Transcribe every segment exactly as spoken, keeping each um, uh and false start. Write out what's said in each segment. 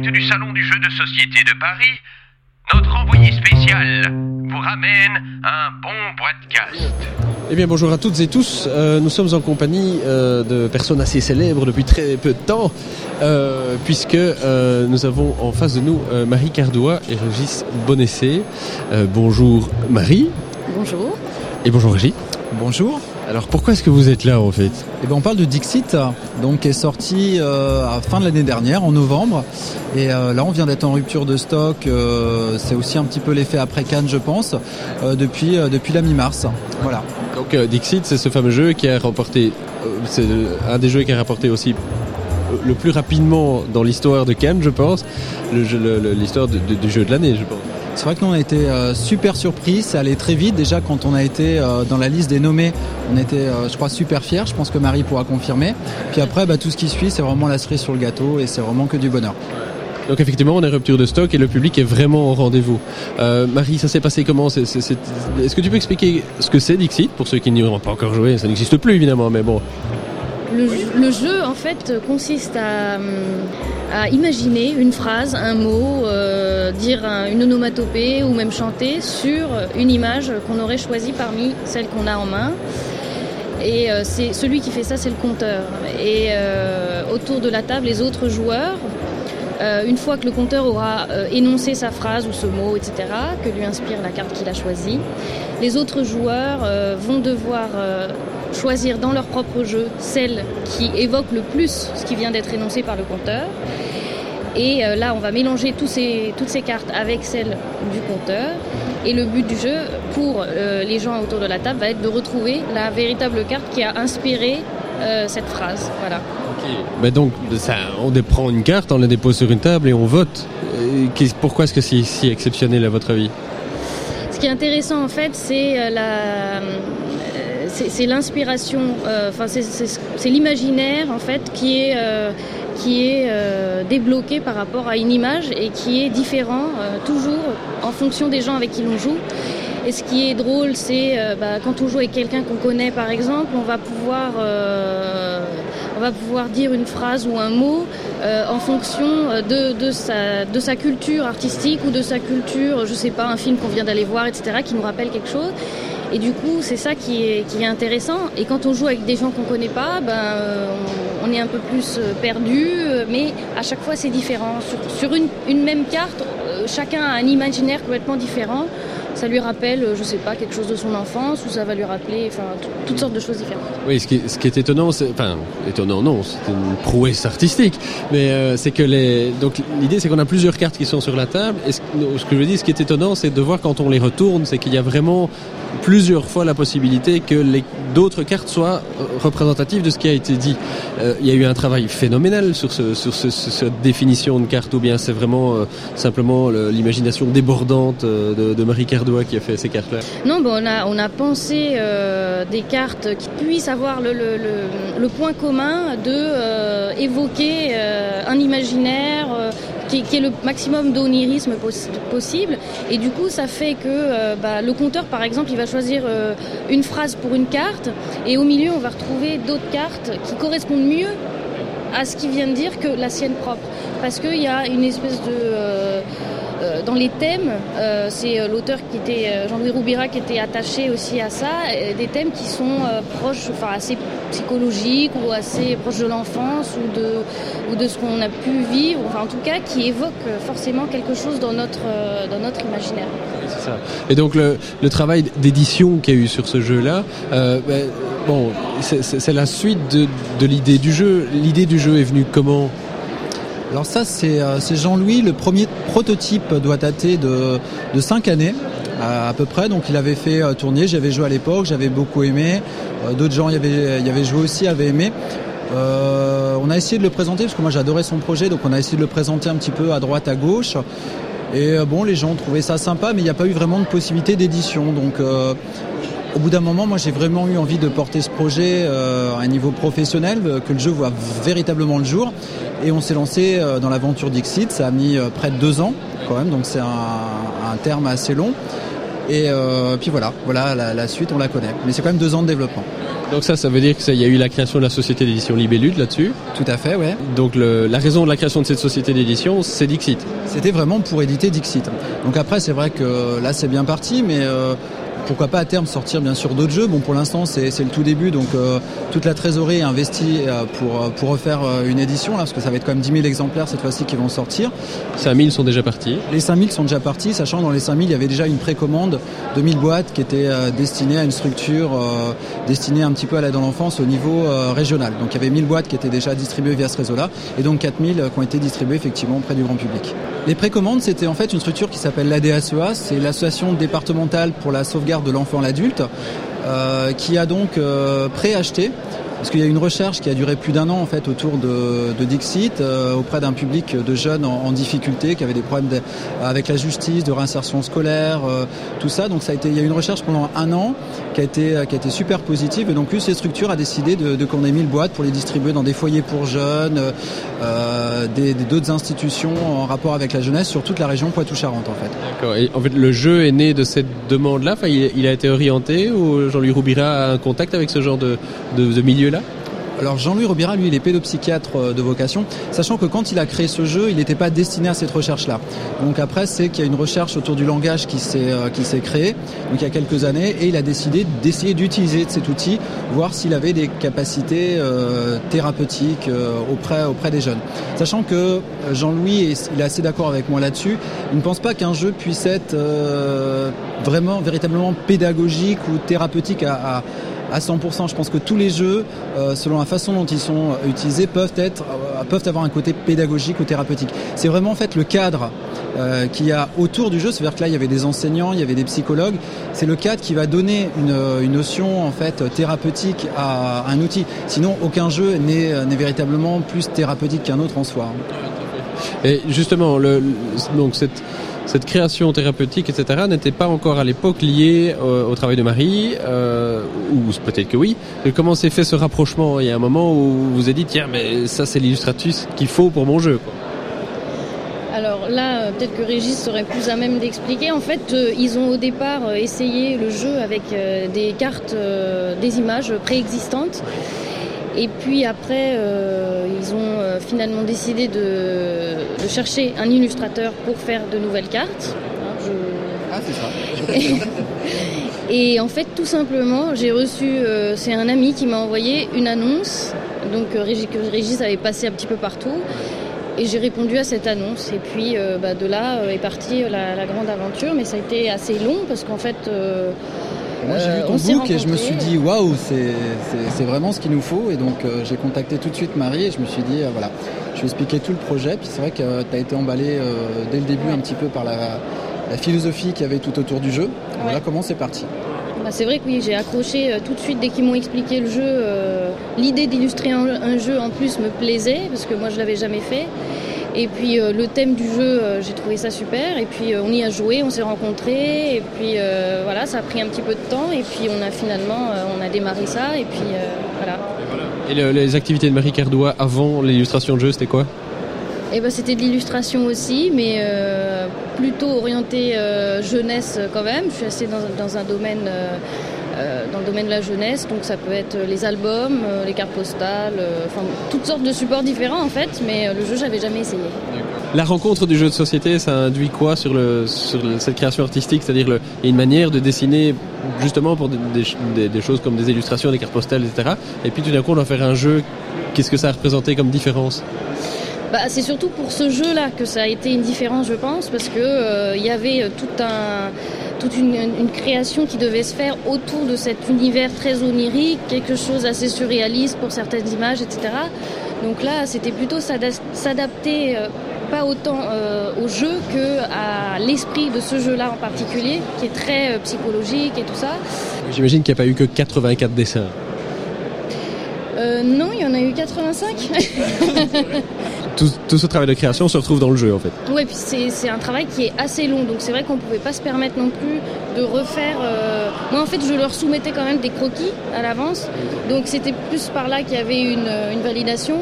du Salon du jeu de société de Paris, notre envoyé spécial vous ramène un bon podcast. Eh bien bonjour à toutes et tous, euh, nous sommes en compagnie euh, de personnes assez célèbres depuis très peu de temps, euh, puisque euh, nous avons en face de nous euh, Marie Cardois et Régis Bonessé. Euh, bonjour Marie. Bonjour. Et bonjour Régis. Bonjour. Alors pourquoi est-ce que vous êtes là en fait ? Eh ben on parle de Dixit, donc qui est sorti euh, à la fin de l'année dernière, en novembre. Et euh, là on vient d'être en rupture de stock, euh, c'est aussi un petit peu l'effet après Cannes je pense, euh, depuis, euh, depuis la mi-mars. Voilà. Donc euh, Dixit, c'est ce fameux jeu qui a remporté, euh, c'est un des jeux qui a rapporté aussi le plus rapidement dans l'histoire de Cannes je pense, le jeu, le, le, l'histoire de, de, du jeu de l'année je pense. C'est vrai que nous on a été euh, super surpris, ça allait très vite. Déjà quand on a été euh, dans la liste des nommés, on était euh, je crois super fiers, je pense que Marie pourra confirmer. Puis après bah, tout ce qui suit c'est vraiment la cerise sur le gâteau et c'est vraiment que du bonheur. Donc effectivement on est rupture de stock et le public est vraiment au rendez-vous. Euh, Marie, ça s'est passé comment ? c'est, c'est, c'est... Est-ce que tu peux expliquer ce que c'est Dixit pour ceux qui n'y auront pas encore joué ? Ça n'existe plus évidemment mais bon. Le, le jeu, en fait, consiste à, à imaginer une phrase, un mot, euh, dire un, une onomatopée ou même chanter sur une image qu'on aurait choisie parmi celles qu'on a en main. Et euh, c'est, celui qui fait ça, c'est le compteur. Et euh, autour de la table, les autres joueurs, euh, une fois que le compteur aura euh, énoncé sa phrase ou ce mot, et cetera, que lui inspire la carte qu'il a choisie, les autres joueurs euh, vont devoir... Euh, choisir dans leur propre jeu celle qui évoque le plus ce qui vient d'être énoncé par le compteur. Et euh, là, on va mélanger tous ces, toutes ces cartes avec celles du compteur. Et le but du jeu, pour euh, les gens autour de la table, va être de retrouver la véritable carte qui a inspiré euh, cette phrase. Voilà. Ok. Mais donc, ça, on prend une carte, on la dépose sur une table et on vote. Et pourquoi est-ce que c'est si exceptionnel à votre avis ? Ce qui est intéressant, en fait, c'est la... C'est, c'est l'inspiration, enfin euh, c'est, c'est, c'est l'imaginaire en fait qui est euh, qui est euh, débloqué par rapport à une image et qui est différent euh, toujours en fonction des gens avec qui l'on joue. Et ce qui est drôle, c'est euh, bah, quand on joue avec quelqu'un qu'on connaît par exemple, on va pouvoir euh, on va pouvoir dire une phrase ou un mot euh, en fonction de de sa de sa culture artistique ou de sa culture, je sais pas, un film qu'on vient d'aller voir, et cetera, qui nous rappelle quelque chose. Et du coup, c'est ça qui est, qui est intéressant. Et quand on joue avec des gens qu'on ne connaît pas, ben, on, on est un peu plus perdu. Mais à chaque fois, c'est différent. Sur, sur une, une même carte, chacun a un imaginaire complètement différent. Ça lui rappelle, je ne sais pas, quelque chose de son enfance, ou ça va lui rappeler enfin, t- toutes sortes de choses différentes. Oui, ce qui, ce qui est étonnant, c'est, enfin, étonnant non, c'est une prouesse artistique, mais euh, c'est que les, donc l'idée c'est qu'on a plusieurs cartes qui sont sur la table, et ce, ce que je veux dire, ce qui est étonnant, c'est de voir quand on les retourne, c'est qu'il y a vraiment plusieurs fois la possibilité que les, d'autres cartes soient représentatives de ce qui a été dit. Euh, il y a eu un travail phénoménal sur, ce, sur ce, ce, cette définition de carte, ou bien c'est vraiment euh, simplement le, l'imagination débordante euh, de, de Marie Cardois qui a fait ces cartes-là ? Non, bon, on a on a pensé euh, des cartes qui puissent avoir le le, le, le point commun de euh, évoquer euh, un imaginaire euh, qui, qui est le maximum d'onirisme poss- possible. Et du coup, ça fait que euh, bah, le compteur, par exemple, il va choisir euh, une phrase pour une carte, et au milieu, on va retrouver d'autres cartes qui correspondent mieux à ce qu'il vient de dire que la sienne propre, parce qu'il y a une espèce de euh, Euh, dans les thèmes, euh, c'est euh, l'auteur qui était euh, Jean-Louis Roubira qui était attaché aussi à ça, euh, des thèmes qui sont euh, proches, enfin assez psychologiques ou assez proches de l'enfance ou de ou de ce qu'on a pu vivre, enfin en tout cas qui évoquent forcément quelque chose dans notre euh, dans notre imaginaire. Oui, c'est ça. Et donc le, le travail d'édition qu'il y a eu sur ce jeu-là, euh, ben, bon, c'est, c'est, c'est la suite de, de l'idée du jeu. L'idée du jeu est venue comment ? Alors ça c'est, euh, c'est Jean-Louis, le premier prototype doit dater de, de cinq années à, à peu près, donc il avait fait euh, tourner, j'avais joué à l'époque, j'avais beaucoup aimé, euh, d'autres gens y avaient, y avaient joué aussi, avaient aimé. Euh, on a essayé de le présenter, parce que moi j'adorais son projet, donc on a essayé de le présenter un petit peu à droite, à gauche, et euh, bon les gens ont trouvé ça sympa, mais il n'y a pas eu vraiment de possibilité d'édition, donc... Euh, Au bout d'un moment, moi j'ai vraiment eu envie de porter ce projet euh, à un niveau professionnel, euh, que le jeu voit véritablement le jour. Et on s'est lancé euh, dans l'aventure Dixit, ça a mis euh, près de deux ans quand même, donc c'est un, un terme assez long. Et euh, puis voilà, voilà la, la suite, on la connaît. Mais c'est quand même deux ans de développement. Donc ça, ça veut dire qu'il y a eu la création de la société d'édition Libellule là-dessus. Tout à fait, ouais. Donc le, la raison de la création de cette société d'édition, c'est Dixit. C'était vraiment pour éditer Dixit. Donc après, c'est vrai que là, c'est bien parti, mais euh, pourquoi pas à terme sortir bien sûr d'autres jeux. Bon, pour l'instant, c'est, c'est le tout début, donc euh, toute la trésorerie est investie euh, pour, pour refaire euh, une édition, là, parce que ça va être quand même dix mille exemplaires cette fois-ci qui vont sortir. cinq mille sont déjà partis. Les cinq mille sont déjà partis, sachant que dans les cinq mille, il y avait déjà une précommande de mille boîtes qui était euh, destinée à une structure euh, destinée un petit peu à l'aide à l'enfance au niveau euh, régional. Donc il y avait mille boîtes qui étaient déjà distribuées via ce réseau-là, et donc quatre mille qui ont été distribuées effectivement auprès du grand public. Les précommandes, c'était en fait une structure qui s'appelle l'A D S E A, c'est l'association départementale pour la sauvegarde de l'enfant et l'adulte, euh, qui a donc euh, préacheté, parce qu'il y a une recherche qui a duré plus d'un an en fait autour de, de Dixit euh, auprès d'un public de jeunes en, en difficulté qui avaient des problèmes de, avec la justice, de réinsertion scolaire, euh, tout ça. Donc ça a été, il y a eu une recherche pendant un an qui a été qui a été super positive, et donc plus ces structures a décidé de, de commander mille boîtes pour les distribuer dans des foyers pour jeunes, euh, des, des d'autres institutions en rapport avec la jeunesse sur toute la région Poitou-Charentes en fait. D'accord. Et en fait, le jeu est né de cette demande-là. Enfin, il, il a été orienté, ou Jean-Louis Roubira a un contact avec ce genre de, de, de milieu là? Alors Jean-Louis Roubira, lui, il est pédopsychiatre de vocation, sachant que quand il a créé ce jeu, il n'était pas destiné à cette recherche-là. Donc après, c'est qu'il y a une recherche autour du langage qui s'est euh, qui s'est créée, donc il y a quelques années, et il a décidé d'essayer d'utiliser cet outil, voir s'il avait des capacités euh, thérapeutiques euh, auprès auprès des jeunes. Sachant que Jean-Louis, est, il est assez d'accord avec moi là-dessus, il ne pense pas qu'un jeu puisse être euh, vraiment, véritablement pédagogique ou thérapeutique à, à à cent pour cent. Je pense que tous les jeux, euh, selon la façon dont ils sont utilisés, peuvent être, euh, peuvent avoir un côté pédagogique ou thérapeutique. C'est vraiment en fait le cadre euh, qu'il y a autour du jeu. C'est-à-dire que là, il y avait des enseignants, il y avait des psychologues. C'est le cadre qui va donner une, une notion en fait thérapeutique à, à un outil. Sinon, aucun jeu n'est, n'est véritablement plus thérapeutique qu'un autre en soi. Et justement, le, donc cette Cette création thérapeutique, et cetera, n'était pas encore à l'époque liée au, au travail de Marie, euh, ou peut-être que oui. Et comment s'est fait ce rapprochement? Il y a un moment où vous vous êtes dit, tiens, mais ça c'est l'illustratrice qu'il faut pour mon jeu, quoi. Alors là, peut-être que Régis serait plus à même d'expliquer. En fait, euh, ils ont au départ euh, essayé le jeu avec euh, des cartes, euh, des images préexistantes. Et puis après, euh, ils ont euh, finalement décidé de, de chercher un illustrateur pour faire de nouvelles cartes. Hein, je... Ah, c'est ça. Et en fait, tout simplement, j'ai reçu, euh, c'est un ami qui m'a envoyé une annonce, donc euh, Régis, que Régis avait passé un petit peu partout. Et j'ai répondu à cette annonce. Et puis euh, bah, de là euh, est partie la, la grande aventure. Mais ça a été assez long parce qu'en fait... Euh, Moi, j'ai vu ton book et je me suis dit waouh, c'est, c'est, c'est vraiment ce qu'il nous faut. Et donc euh, j'ai contacté tout de suite Marie et je me suis dit euh, voilà, je vais expliquer tout le projet. Puis c'est vrai que euh, tu as été emballé euh, dès le début un petit peu par la, la philosophie qu'il y avait tout autour du jeu. Ouais. Voilà comment c'est parti. Bah, c'est vrai que oui, j'ai accroché euh, tout de suite dès qu'ils m'ont expliqué le jeu. Euh, l'idée d'illustrer un, un jeu en plus me plaisait parce que moi je l'avais jamais fait. Et puis euh, le thème du jeu, euh, j'ai trouvé ça super. Et puis euh, on y a joué, on s'est rencontrés. Et puis euh, voilà, ça a pris un petit peu de temps. Et puis on a finalement, euh, on a démarré ça. Et puis euh, voilà. Et le, les activités de Marie Cardois avant l'illustration de jeu, c'était quoi? Eh ben, c'était de l'illustration aussi, mais euh, plutôt orientée euh, jeunesse quand même. Je suis assez dans, dans un domaine... Euh, Euh, dans le domaine de la jeunesse, donc ça peut être les albums, euh, les cartes postales, euh, enfin toutes sortes de supports différents en fait, mais euh, le jeu j'avais jamais essayé. La rencontre du jeu de société, ça induit quoi sur, le, sur le, cette création artistique? C'est-à-dire le, il y a une manière de dessiner justement pour des, des, des choses comme des illustrations, des cartes postales, et cetera. Et puis tout d'un coup on va faire un jeu, qu'est-ce que ça a représenté comme différence? Bah, c'est surtout pour ce jeu-là que ça a été une différence, je pense, parce que euh, y avait tout un, toute une, une création qui devait se faire autour de cet univers très onirique, quelque chose assez surréaliste pour certaines images, et cetera. Donc là, c'était plutôt s'adapter, euh, pas autant euh, au jeu qu'à l'esprit de ce jeu-là en particulier, qui est très euh, psychologique et tout ça. J'imagine qu'il n'y a pas eu que quatre-vingt-quatre dessins. Euh, non, il y en a eu quatre-vingt-cinq. tout, tout ce travail de création se retrouve dans le jeu en fait. Oui, puis c'est, c'est un travail qui est assez long, donc c'est vrai qu'on ne pouvait pas se permettre non plus de refaire... Euh... Moi en fait je leur soumettais quand même des croquis à l'avance, donc c'était plus par là qu'il y avait une, une validation.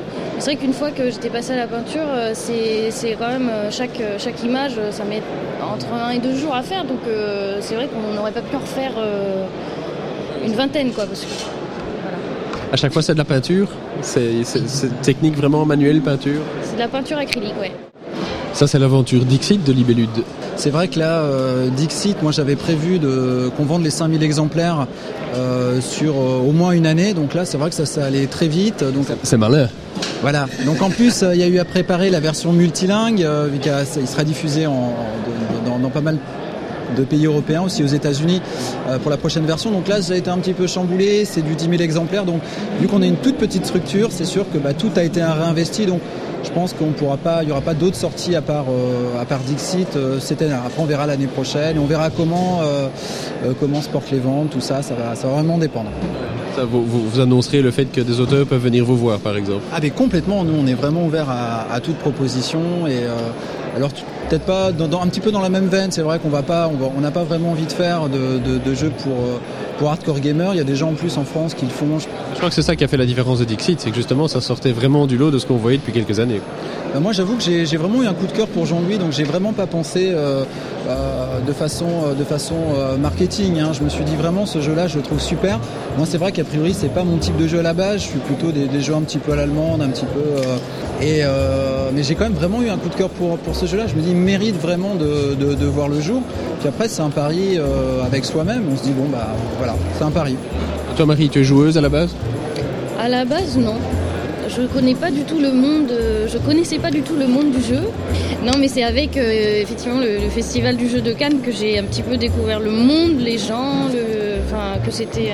C'est vrai qu'une fois que j'étais passée à la peinture, c'est, c'est quand même chaque, chaque image, ça met entre un et deux jours à faire. Donc euh, c'est vrai qu'on n'aurait pas pu en refaire euh, une vingtaine, quoi. Parce que, voilà. À chaque fois, c'est de la peinture. C'est, c'est, c'est technique vraiment manuelle, peinture. C'est de la peinture acrylique, ouais. Ça, c'est l'aventure Dixit de Libellude. C'est vrai que là, euh, Dixit, moi j'avais prévu de, qu'on vende les cinq mille exemplaires euh, sur euh, au moins une année. Donc là, c'est vrai que ça, ça allait très vite. Donc, c'est malin. Voilà. Donc en plus, il euh, y a eu à préparer la version multilingue, euh, vu qu'il sera diffusé en, de, dans, dans pas mal de pays européens, aussi aux États-Unis, euh, pour la prochaine version. Donc là, ça a été un petit peu chamboulé. C'est du dix mille exemplaires. Donc vu qu'on est une toute petite structure, c'est sûr que bah, tout a été réinvesti. Donc je pense qu'on pourra pas, il y aura pas d'autres sorties à part euh, à part Dixit euh, cette année. Après, on verra l'année prochaine. Et on verra comment euh, euh, comment se portent les ventes, tout ça. Ça va, ça va vraiment dépendre. Ça, vous, vous, vous annoncerez le fait que des auteurs peuvent venir vous voir, par exemple. Ah, mais complètement. Nous, on est vraiment ouvert à, à toute proposition. Et euh, alors, peut-être pas dans, dans, un petit peu dans la même veine. C'est vrai qu'on va pas, on va, on n'a pas vraiment envie de faire de, de, de jeux pour pour hardcore gamers. Il y a des gens en plus en France qui le font. Je, je crois que c'est ça qui a fait la différence de Dixit, c'est que justement, ça sortait vraiment du lot de ce qu'on voyait depuis quelques années. Ben moi, j'avoue que j'ai, j'ai vraiment eu un coup de cœur pour Jean-Louis, donc j'ai vraiment pas pensé euh, euh, de façon de façon euh, marketing. Hein. Je me suis dit vraiment, ce jeu-là, je le trouve super. Moi, c'est vrai qu'a priori, c'est pas mon type de jeu à la base. Je suis plutôt des, des jeux un petit peu à l'allemande, un petit peu. Euh, et euh, mais j'ai quand même vraiment eu un coup de cœur pour pour ce jeu-là. Je me dis, il mérite vraiment de, de, de voir le jour. Puis après, c'est un pari euh, avec soi-même. On se dit bon bah voilà, c'est un pari. Toi, Marie, tu es joueuse à la base ? À la base, non. Je connais pas du tout le monde, je connaissais pas du tout le monde du jeu. Non, mais c'est avec euh, effectivement le, le festival du jeu de Cannes que j'ai un petit peu découvert le monde, les gens, le, enfin que c'était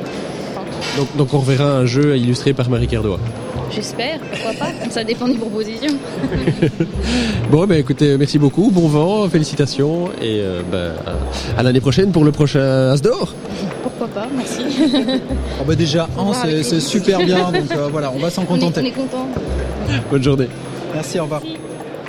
un. Donc, donc on reverra un jeu illustré par Marie Cardois. J'espère, pourquoi pas. Ça dépend des propositions. Bon, ben écoutez, merci beaucoup, bon vent, félicitations et euh, ben, à, à l'année prochaine pour le prochain As d'Or. Pourquoi pas, merci. Oh bah déjà, un, c'est, c'est super bien, donc euh, voilà, on va s'en contenter. On est, on est content. Bonne journée. Merci, au revoir. Merci.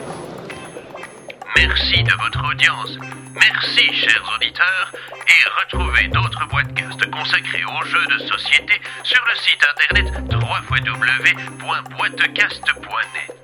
Merci de votre audience. Merci, chers auditeurs, et retrouvez d'autres podcasts consacrés aux jeux de société sur le site internet w w w point boitecast point net.